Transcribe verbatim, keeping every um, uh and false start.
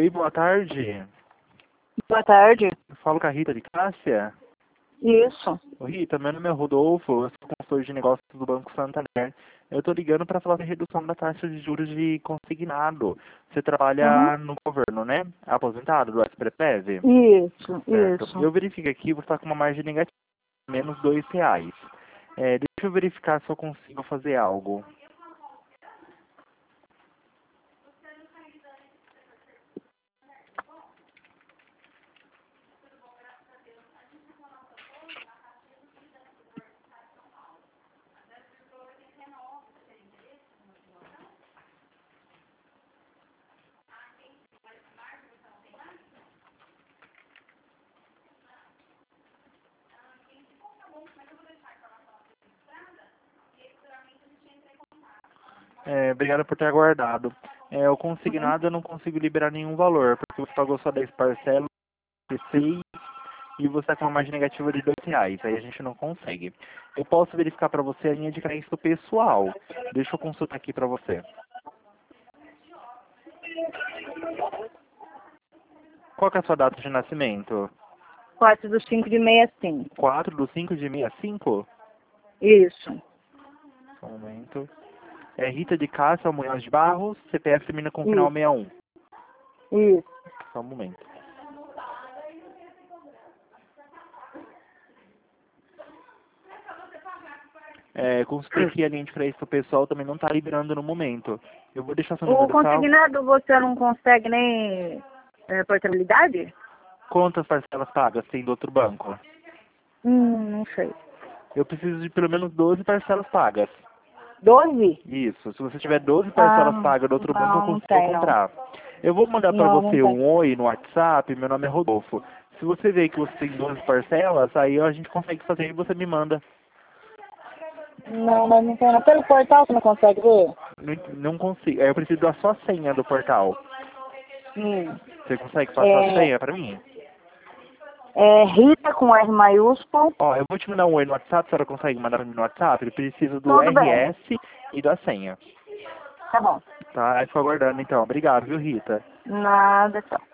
Oi, boa tarde. Boa tarde. Eu falo com a Rita de Cássia. Isso. Ô, Rita, meu nome é Rodolfo, eu sou consultor de negócios do Banco Santander. Eu estou ligando para falar da redução da taxa de juros de consignado. Você Uhum. trabalha no governo, né? Aposentado do S-Prepev? Isso, Certo. isso. Eu verifico aqui, você está com uma margem negativa, menos dois reais. É, deixa eu verificar se eu consigo fazer algo. É, obrigado por ter aguardado. É, o Uhum. consignado eu não consigo liberar nenhum valor, porque você pagou só dez parcelas, seis, e você está com uma margem negativa de dois reais. Aí a gente não consegue. Eu posso verificar para você a linha de crédito pessoal. Deixa eu consultar aqui para você. Qual que é a sua data de nascimento? quatro do cinco de sessenta e cinco. quatro do cinco de sessenta e cinco? Isso. Só um momento. É Rita de Cássia, Munhoz de Barros, C P F termina com final Isso. sessenta e um. Isso. Só um momento. É, consultei que a linha de crédito pessoal também não está liberando no momento. Eu vou deixar seu O número salvo. consignado você não consegue nem é, portabilidade? Quantas parcelas pagas tem do outro banco? Hum, não sei. Eu preciso de pelo menos doze parcelas pagas. doze? Isso. Se você tiver doze Ah, parcelas pagas do outro banco, eu não, não consigo tem não. comprar. Eu vou mandar para Não, não você tem. um oi no WhatsApp. Meu nome é Rodolfo. Se você ver que você tem doze parcelas, aí a gente consegue fazer e você me manda. Não, mas não tem não. Pelo portal você não consegue ver? Não, não consigo. Aí eu preciso da sua senha do portal. Hum. Você consegue passar a É, senha para mim? é Rita com R maiúsculo. Ó, eu vou te mandar um oi no WhatsApp, a senhora consegue mandar pra mim no WhatsApp? Ele precisa do Tudo bem. R S e da senha. Tá bom. Tá? Aí fico aguardando então. Obrigado, viu, Rita? Nada, tchau.